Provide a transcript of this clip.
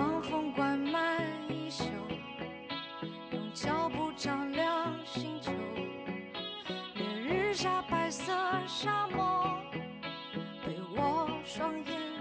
让风灌满衣袖，用脚步照亮星球。烈日下白色沙漠，被我双眼